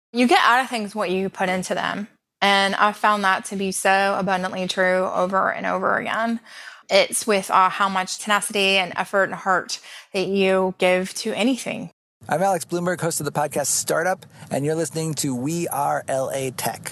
You get out of things what you put into them. And I found that to be so abundantly true over and over again. It's with how much tenacity and effort and heart that you give to anything. I'm Alex Blumberg, host of the podcast Startup, and you're listening to We Are LA Tech.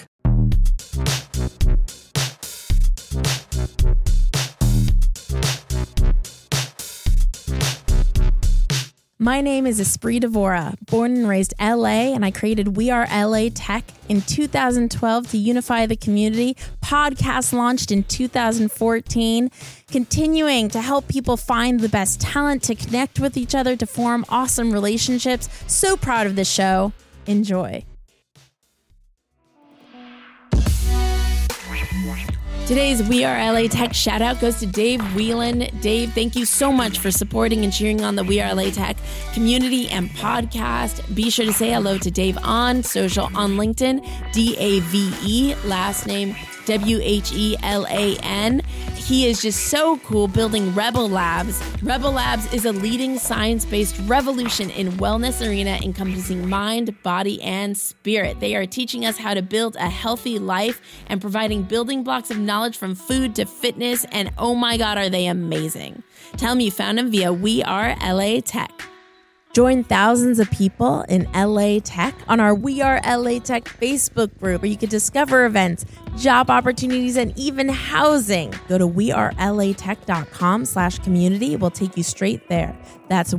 My name is Esprit Devora, born and raised LA, and I created We Are LA Tech in 2012 to unify the community. Podcast launched in 2014, continuing to help people find the best talent, to connect with each other, to form awesome relationships. So proud of this show. Enjoy. Today's We Are LA Tech shout out goes to Dave Whelan. Dave, thank you so much for supporting and cheering on the We Are LA Tech community and podcast. Be sure to say hello to Dave on social on LinkedIn, DAVE, last name WHELAN. He is just so cool building Rebel Labs. Rebel Labs is a leading science-based revolution in wellness arena encompassing mind, body, and spirit. They are teaching us how to build a healthy life and providing building blocks of knowledge from food to fitness. And oh my God, are they amazing. Tell them you found them via We Are LA Tech. Join thousands of people in LA Tech on our We Are LA Tech Facebook group, where you can discover events, job opportunities, and even housing. Go to wearelatech.com/community. We'll take you straight there. That's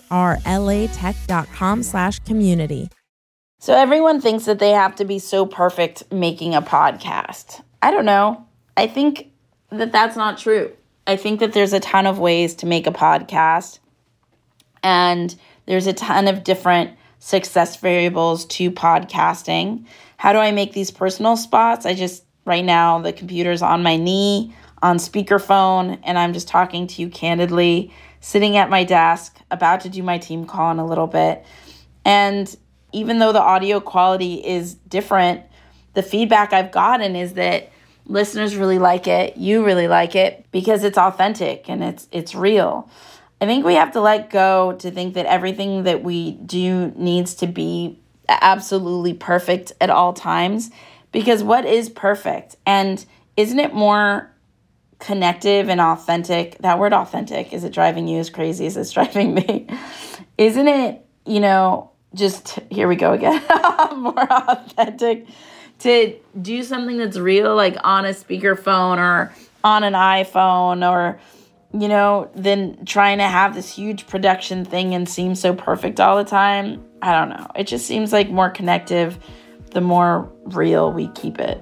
wearelatech.com/community. So everyone thinks that they have to be so perfect making a podcast. I don't know. I think that that's not true. I think that there's a ton of ways to make a podcast, and there's a ton of different success variables to podcasting. How do I make these personal spots? Right now, the computer's on my knee, on speakerphone, and I'm just talking to you candidly, sitting at my desk, about to do my team call in a little bit. And even though the audio quality is different, the feedback I've gotten is that listeners really like it, you really like it, because it's authentic and it's real. I think we have to let go to think that everything that we do needs to be absolutely perfect at all times, because what is perfect? And isn't it more connective and authentic? That word authentic, is it driving you as crazy as it's driving me? Isn't it, just, here we go again, more authentic to do something that's real, like on a speakerphone or on an iPhone, or than trying to have this huge production thing and seem so perfect all the time? I don't know. It just seems like more connective the more real we keep it.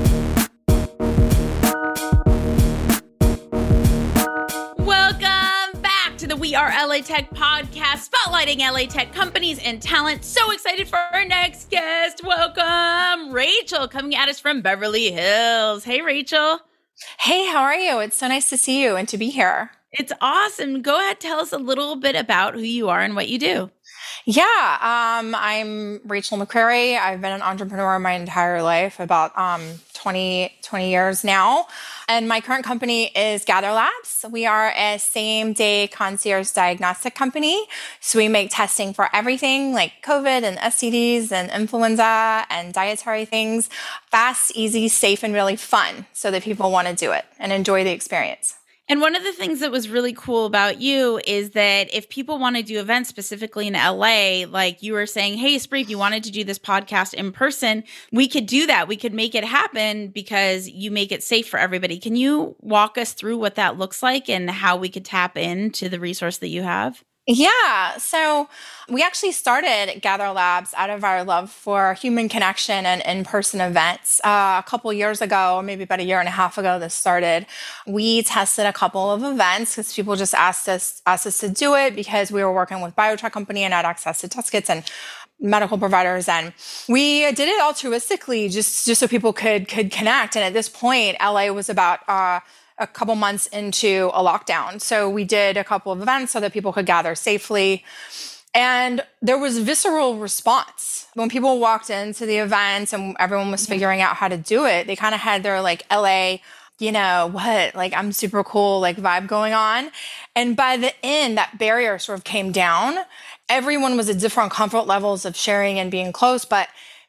Welcome back to the We Are LA Tech podcast, spotlighting LA Tech companies and talent. So excited for our next guest. Welcome, Rachel, coming at us from Beverly Hills. Hey, Rachel. Hey, how are you? It's so nice to see you and to be here. It's awesome. Go ahead, tell us a little bit about who you are and what you do. Yeah, I'm Rachel McCrary. I've been an entrepreneur my entire life, about 20 years now. And my current company is Gather Labs. We are a same-day concierge diagnostic company. So we make testing for everything like COVID and STDs and influenza and dietary things. Fast, easy, safe, and really fun, so that people want to do it and enjoy the experience. And one of the things that was really cool about you is that if people want to do events specifically in LA, like you were saying, hey, Spree, if you wanted to do this podcast in person, we could do that. We could make it happen because you make it safe for everybody. Can you walk us through what that looks like and how we could tap into the resource that you have? Yeah. So we actually started Gather Labs out of our love for human connection and in-person events. A couple years ago, maybe about a year and a half ago, this started. We tested a couple of events because people just asked us to do it because we were working with biotech company and had access to test kits and medical providers. And we did it altruistically just so people could connect. And at this point, LA was about a couple months into a lockdown. So we did a couple of events so that people could gather safely. And there was visceral response. When people walked into the event and everyone was figuring out how to do it, they kind of had their LA, I'm super cool, vibe going on. And by the end, that barrier sort of came down. Everyone was at different comfort levels of sharing and being close, but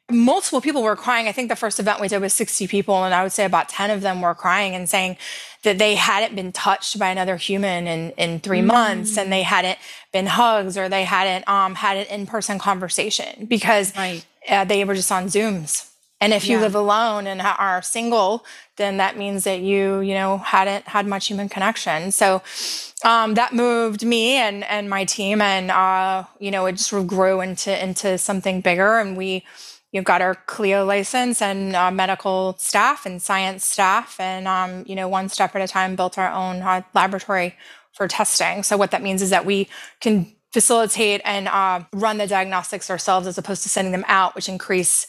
multiple people were crying. I think the first event we did was 60 people, and I would say about 10 of them were crying and saying that they hadn't been touched by another human in 3 months, and they hadn't been hugs, or they hadn't had an in-person conversation because they were just on Zooms. And if you live alone and are single, then that means that you hadn't had much human connection. So that moved me and my team, and it just sort of grew into something bigger. And we got our CLIA license and medical staff and science staff, and one step at a time built our own laboratory for testing. So what that means is that we can facilitate and run the diagnostics ourselves as opposed to sending them out, which increases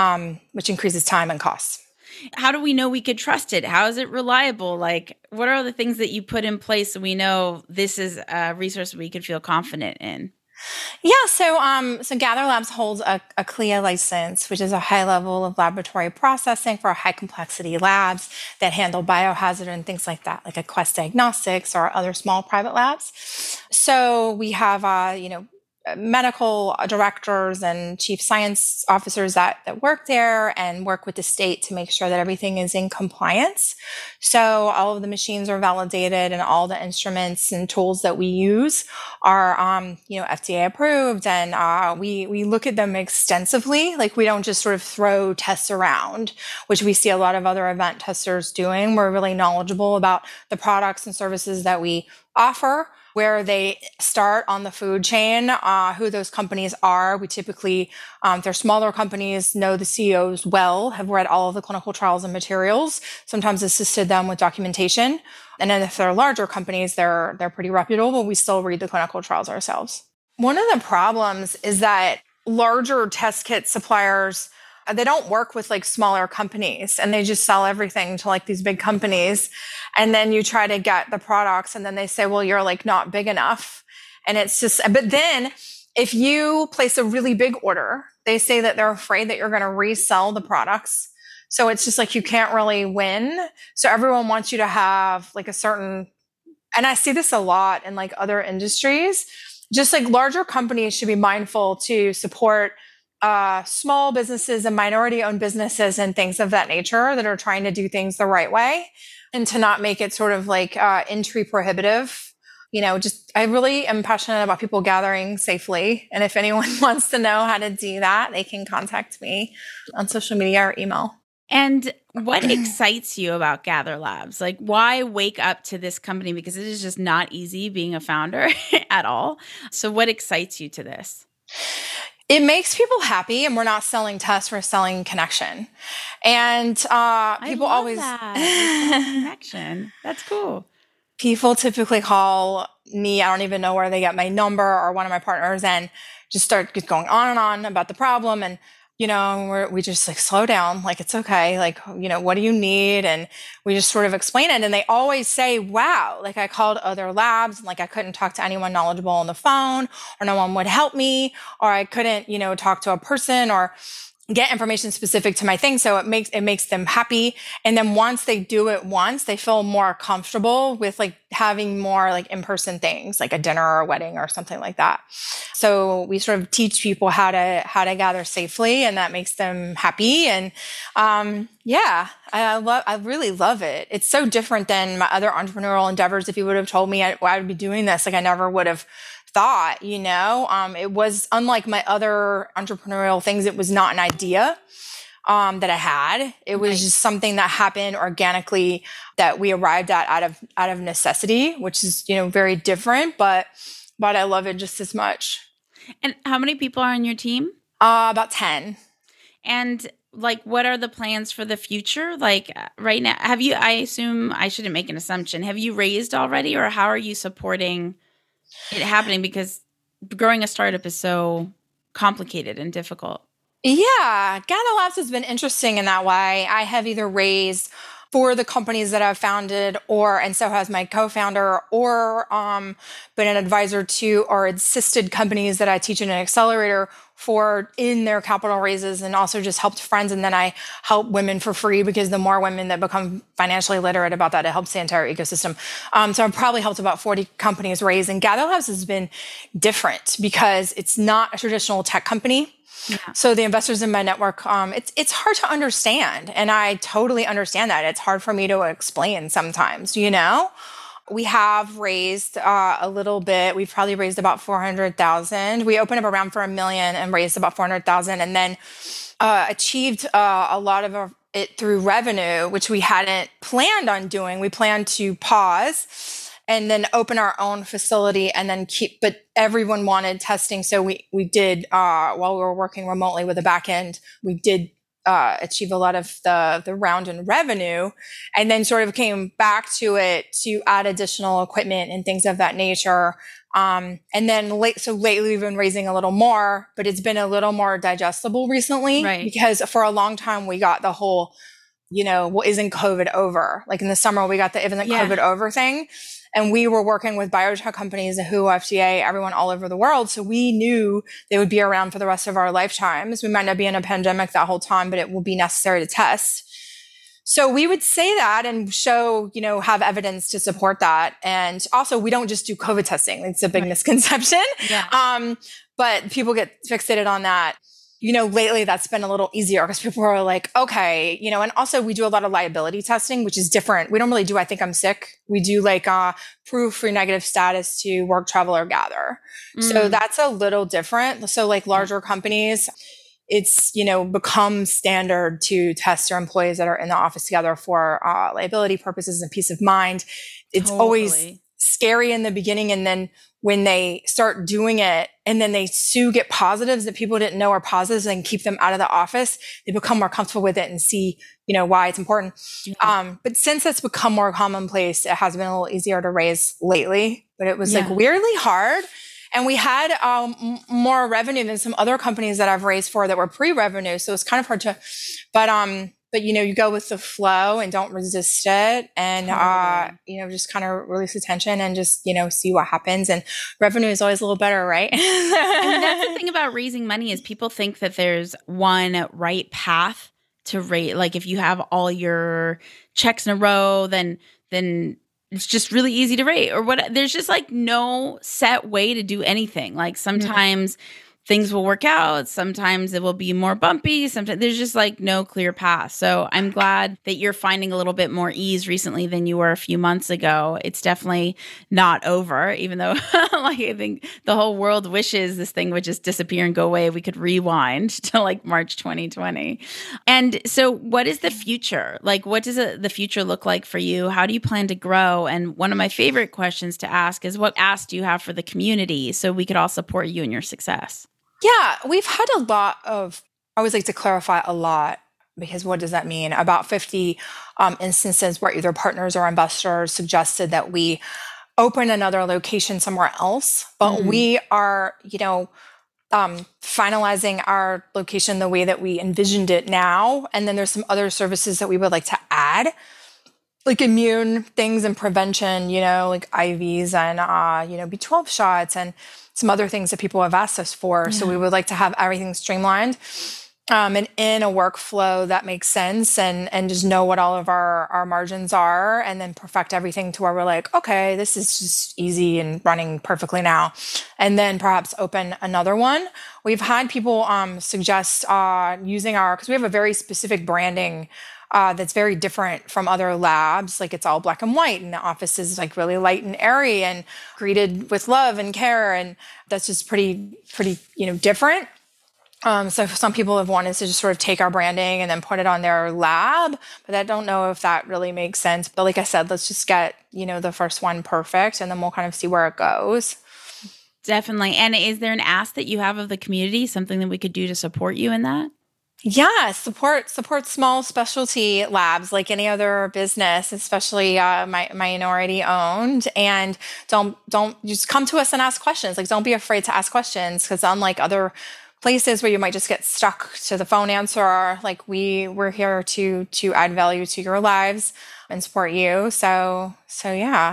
time and costs. How do we know we could trust it? How is it reliable? Like, what are the things that you put in place so we know this is a resource we could feel confident in? Yeah, so Gather Labs holds a CLIA license, which is a high level of laboratory processing for high complexity labs that handle biohazard and things like that, like a Quest Diagnostics or other small private labs. So we have, medical directors and chief science officers that work there and work with the state to make sure that everything is in compliance. So all of the machines are validated, and all the instruments and tools that we use are, FDA approved. And we look at them extensively. Like, we don't just sort of throw tests around, which we see a lot of other event testers doing. We're really knowledgeable about the products and services that we offer, where they start on the food chain, who those companies are. We typically, if they're smaller companies, know the CEOs well, have read all of the clinical trials and materials, sometimes assisted them with documentation. And then if they're larger companies, they're pretty reputable, but we still read the clinical trials ourselves. One of the problems is that larger test kit suppliers, they don't work with like smaller companies, and they just sell everything to like these big companies. And then you try to get the products, and then they say, well, you're like not big enough. And it's just, but then if you place a really big order, they say that they're afraid that you're going to resell the products. So it's just like, you can't really win. So everyone wants you to have like a certain, and I see this a lot in like other industries, just like larger companies should be mindful to support small businesses and minority-owned businesses and things of that nature that are trying to do things the right way, and to not make it sort of like entry prohibitive. I really am passionate about people gathering safely. And if anyone wants to know how to do that, they can contact me on social media or email. And what excites you about Gather Labs? Like, why wake up to this company? Because it is just not easy being a founder at all. So what excites you to this? It makes people happy, and we're not selling tests, we're selling connection. And people always connection. That's cool. People typically call me, I don't even know where they get my number, or one of my partners, and just start going on and on about the problem. And we just like slow down, like, it's okay. Like, what do you need? And we just sort of explain it. And they always say, wow, like I called other labs and like I couldn't talk to anyone knowledgeable on the phone, or no one would help me, or I couldn't, talk to a person or get information specific to my thing. So it makes them happy. And then once they do it once, they feel more comfortable with like having more like in-person things, like a dinner or a wedding or something like that. So we sort of teach people how to gather safely, and that makes them happy. And I really love it. It's so different than my other entrepreneurial endeavors. If you would have told me I would be doing this, like I never would have thought, it was unlike my other entrepreneurial things. It was not an idea that I had. It was just something that happened organically, that we arrived at out of necessity, which is, very different, but I love it just as much. And how many people are on your team? About 10. And like, what are the plans for the future? Like right now, I assume I shouldn't make an assumption. Have you raised already, or how are you supporting it happening? Because growing a startup is so complicated and difficult. Yeah, Gather Labs has been interesting in that way. I have either raised for the companies that I've founded, and so has my co-founder, or been an advisor to or assisted companies that I teach in an accelerator for in their capital raises, and also just helped friends. And then I help women for free, because the more women that become financially literate about that, it helps the entire ecosystem. So I've probably helped about 40 companies raise. And Gather Labs has been different because it's not a traditional tech company. Yeah. So the investors in my network, it's hard to understand. And I totally understand that. It's hard for me to explain sometimes, We have raised a little bit. We've probably raised about 400,000. We opened up a round for $1 million and raised about 400,000, and then achieved a lot of it through revenue, which we hadn't planned on doing. We planned to pause and then open our own facility and then but everyone wanted testing. So we did, while we were working remotely with the back end, we did achieve a lot of the round in revenue, and then sort of came back to it to add additional equipment and things of that nature. And then lately we've been raising a little more, but it's been a little more digestible recently, right? Because for a long time we got the whole, well, isn't COVID over? Like in the summer we got the isn't COVID over thing. And we were working with biotech companies, the WHO, FDA, everyone all over the world. So we knew they would be around for the rest of our lifetimes. We might not be in a pandemic that whole time, but it will be necessary to test. So we would say that and show, have evidence to support that. And also, we don't just do COVID testing. It's a big misconception. Yeah. But people get fixated on that. Lately that's been a little easier because people are like, okay, and also we do a lot of liability testing, which is different. We don't really do, I think I'm sick. We do proof for negative status to work, travel, or gather. So that's a little different. So larger companies, it's, become standard to test their employees that are in the office together for liability purposes and peace of mind. It's always scary in the beginning. And then when they start doing it and then they get positives that people didn't know are positives and keep them out of the office, they become more comfortable with it and see, why it's important. Yeah. But since it's become more commonplace, it has been a little easier to raise lately, but it was weirdly hard. And we had more revenue than some other companies that I've raised for that were pre-revenue. So it's kind of hard to, but you go with the flow and don't resist it, and just kind of release the tension and just see what happens. And revenue is always a little better, right? That's the thing about raising money is people think that there's one right path to raise. Like if you have all your checks in a row, then it's just really easy to rate or what. There's just no set way to do anything. Like sometimes things will work out. Sometimes it will be more bumpy. Sometimes there's just no clear path. So I'm glad that you're finding a little bit more ease recently than you were a few months ago. It's definitely not over, even though I think the whole world wishes this thing would just disappear and go away. We could rewind to March 2020. And so what is the future? What does the future look like for you? How do you plan to grow? And one of my favorite questions to ask is what ask do you have for the community so we could all support you in your success? Yeah, we've had a lot of, I always like to clarify a lot, because what does that mean? About 50 instances where either partners or investors suggested that we open another location somewhere else. But we are, finalizing our location the way that we envisioned it now. And then there's some other services that we would like to add, like immune things and prevention, like IVs and, B12 shots and some other things that people have asked us for. Yeah. So we would like to have everything streamlined and in a workflow that makes sense and just know what all of our margins are, and then perfect everything to where we're like, okay, this is just easy and running perfectly now. And then perhaps open another one. We've had people suggest using because we have a very specific branding that's very different from other labs. It's all black and white, and the office is really light and airy and greeted with love and care. And that's just pretty, different. So some people have wanted to just sort of take our branding and then put it on their lab, but I don't know if that really makes sense. But like I said, let's just get, the first one perfect, and then we'll kind of see where it goes. Definitely. And is there an ask that you have of the community, something that we could do to support you in that? Yeah, support small specialty labs like any other business, especially minority owned. And don't just come to us and ask questions. Don't be afraid to ask questions, because unlike other places where you might just get stuck to the phone answer, we're here to add value to your lives and support you. So yeah.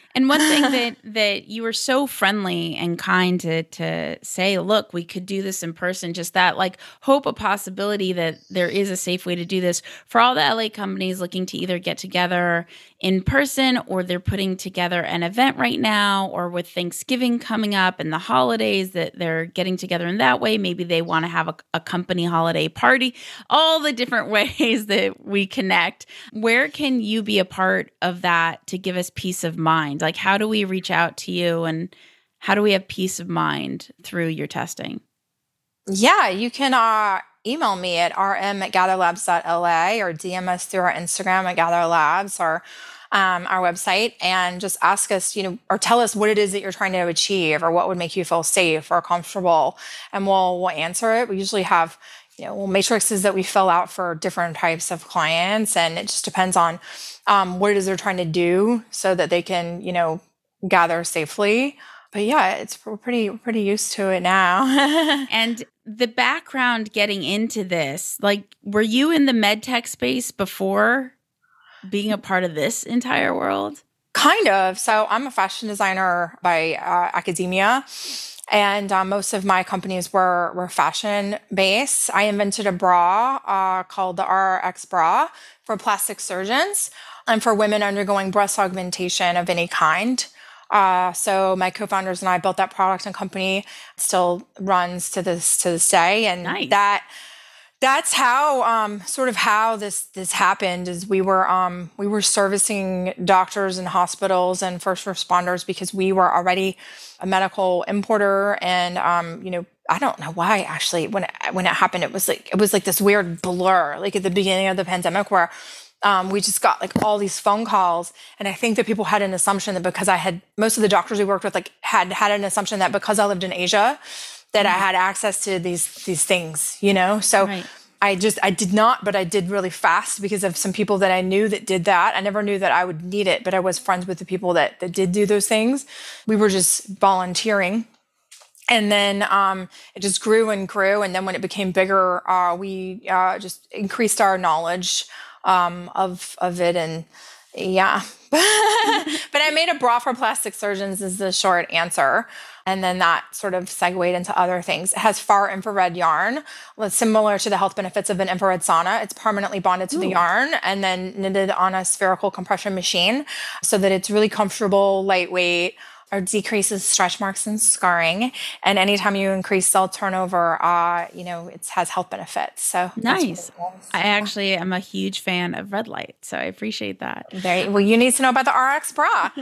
And one thing that you were so friendly and kind to say, look, we could do this in person, just that like hope, a possibility that there is a safe way to do this for all the LA companies looking to either get together in person, or they're putting together an event right now, or with Thanksgiving coming up and the holidays that they're getting together in that way. Maybe they want to have a company holiday party, all the different ways that we connect. Where can you be a part of that to give us peace of mind? Like, how do we reach out to you, and how do we have peace of mind through your testing? Yeah, you can email me at rm@gatherlabs.la, or DM us through our Instagram at gatherlabs, or our website, and just ask us, or tell us what it is that you're trying to achieve, or what would make you feel safe or comfortable, and we'll answer it. We usually have matrices that we fill out for different types of clients, and it just depends on what it is they're trying to do so that they can, gather safely. But yeah, we're pretty used to it now. And the background getting into this, like, were you in the med tech space before being a part of this entire world? Kind of. So I'm a fashion designer by academia, and most of my companies were fashion based. I invented a bra called the RRX bra for plastic surgeons and for women undergoing breast augmentation of any kind. So my co-founders and I built that product and company. It still runs to this day, and nice. That's how sort of how this happened. Is we were servicing doctors and hospitals and first responders because we were already a medical importer, and I don't know why actually when it happened it was like this weird blur, like at the beginning of the pandemic, where we just got like all these phone calls, and I think that people had an assumption that because most of the doctors we worked with had an assumption that because I lived in Asia that I had access to these things, So right. I did not, but I did really fast because of some people that I knew that did that. I never knew that I would need it, but I was friends with the people that did do those things. We were just volunteering. And then it just grew and grew. And then when it became bigger, we just increased our knowledge of it. And yeah. But I made a bra for plastic surgeons is the short answer. And then that sort of segued into other things. It has far infrared yarn, similar to the health benefits of an infrared sauna. It's permanently bonded to the yarn and then knitted on a spherical compression machine so that it's really comfortable, lightweight, or decreases stretch marks and scarring. And anytime you increase cell turnover, it has health benefits. So nice. I actually am a huge fan of red light, so I appreciate that. Well, you need to know about the RX bra.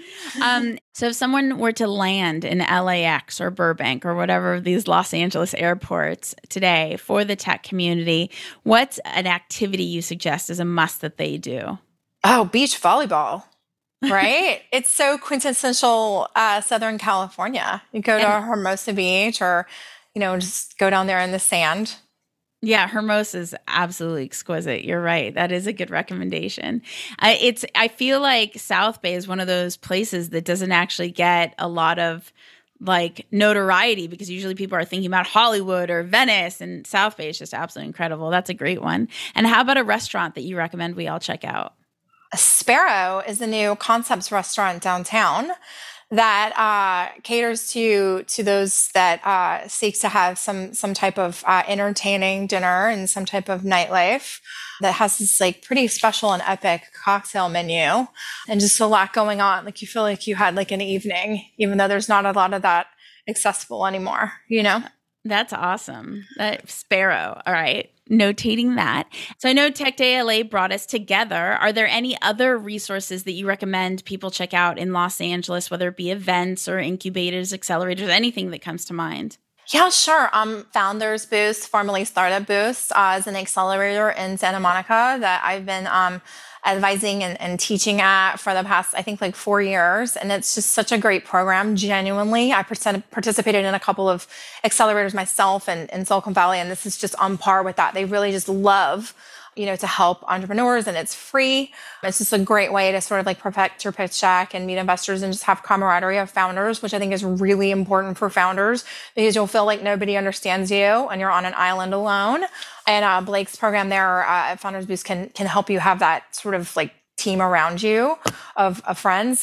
So if someone were to land in LAX or Burbank or whatever of these Los Angeles airports today for the tech community, what's an activity you suggest as a must that they do? Oh, beach volleyball. Right? It's so quintessential Southern California. You go to Hermosa Beach or, just go down there in the sand. Yeah, Hermosa is absolutely exquisite. You're right. That is a good recommendation. I feel like South Bay is one of those places that doesn't actually get a lot of like notoriety because usually people are thinking about Hollywood or Venice, and South Bay is just absolutely incredible. That's a great one. And how about a restaurant that you recommend we all check out? Sparrow is the new Concepts restaurant downtown that caters to those that seek to have some type of entertaining dinner and some type of nightlife. That has this like pretty special and epic cocktail menu and just a lot going on. Like you feel like you had like an evening, even though there's not a lot of that accessible anymore. That's awesome. Sparrow. All right. Notating that. So I know Tech Day LA brought us together. Are there any other resources that you recommend people check out in Los Angeles, whether it be events or incubators, accelerators, anything that comes to mind? Yeah, sure. Founders Boost, formerly Startup Boost, is an accelerator in Santa Monica that I've been advising and teaching at for the past, I think, like 4 years. And it's just such a great program, genuinely. I participated in a couple of accelerators myself in Silicon Valley, and this is just on par with that. They really just love, to help entrepreneurs, and it's free. It's just a great way to sort of like perfect your pitch deck and meet investors and just have camaraderie of founders, which I think is really important for founders because you'll feel like nobody understands you and you're on an island alone. And Blake's program there at Founders Boost can help you have that sort of like team around you of friends.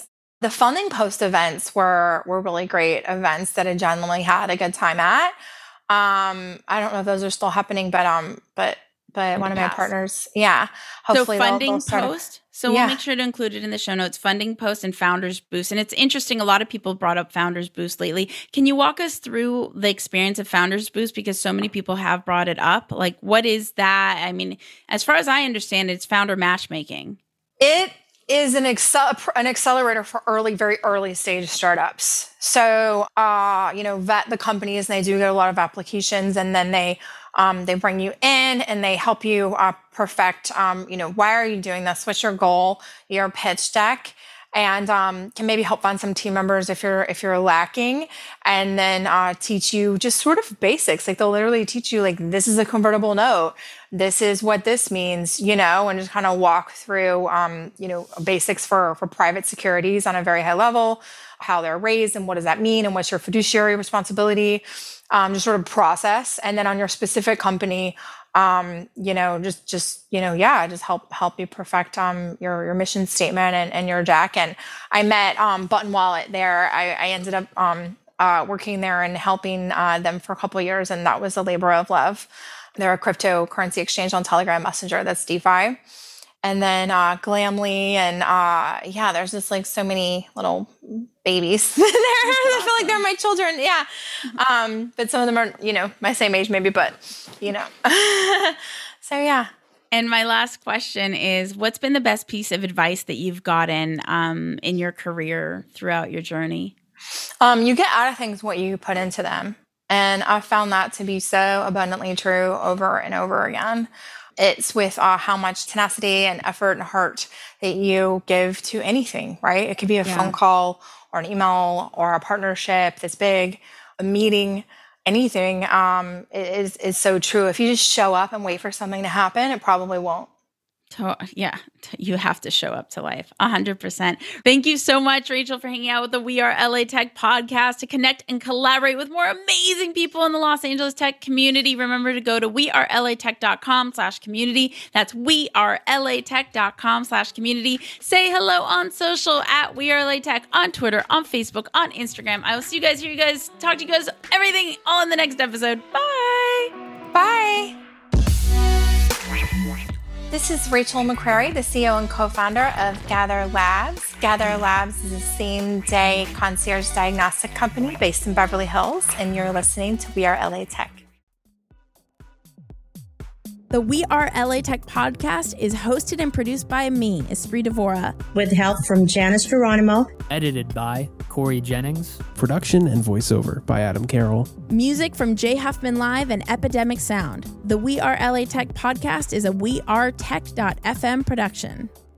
The Funding Post events were really great events that I genuinely had a good time at. I don't know if those are still happening, but one of my partners, hopefully so Funding they'll start Post. So we'll make sure to include it in the show notes. Funding Post and Founders Boost. And it's interesting. A lot of people brought up Founders Boost lately. Can you walk us through the experience of Founders Boost? Because so many people have brought it up. Like, what is that? I mean, as far as I understand it, it's founder matchmaking. It is an accelerator for very early stage startups. So, vet the companies, and they do get a lot of applications, and then they bring you in and they help you perfect, why are you doing this? What's your goal, your pitch deck, and can maybe help find some team members if you're lacking, and then teach you just sort of basics. Like, they'll literally teach you, like, this is a convertible note. This is what this means, and just kind of walk through, basics for private securities on a very high level, how they're raised and what does that mean and what's your fiduciary responsibility, just sort of process. And then on your specific company, just help you perfect your mission statement and your deck. And I met Button Wallet there. I ended up working there and helping them for a couple of years, and that was a labor of love. They're a cryptocurrency exchange on Telegram Messenger that's DeFi. And then Glamly, and there's just like so many little babies there. I feel like they're my children. Yeah. But some of them are, my same age maybe, but, so yeah. And my last question is, what's been the best piece of advice that you've gotten in your career throughout your journey? You get out of things what you put into them. And I found that to be so abundantly true over and over again. It's with how much tenacity and effort and heart that you give to anything, right? It could be a phone call or an email or a partnership that's big, a meeting, anything. It is so true. If you just show up and wait for something to happen, it probably won't. You have to show up to life 100%. Thank you so much, Rachel, for hanging out with the We Are LA Tech podcast. To connect and collaborate with more amazing people in the Los Angeles tech community, remember to go to wearelatech.com/community. That's wearelatech.com/community. Say hello on social at We Are LA Tech, on Twitter, on Facebook, on Instagram. I will see you guys, hear you guys, talk to you guys, everything all in the next episode. Bye. Bye. This is Rachel McCrary, the CEO and co-founder of Gather Labs. Gather Labs is a same-day concierge diagnostic company based in Beverly Hills, and you're listening to We Are LA Tech. The We Are LA Tech podcast is hosted and produced by me, Espree Devora, with help from Janice Geronimo. Edited by Corey Jennings. Production and voiceover by Adam Carroll. Music from Jay Huffman Live and Epidemic Sound. The We Are LA Tech podcast is a wearetech.fm production.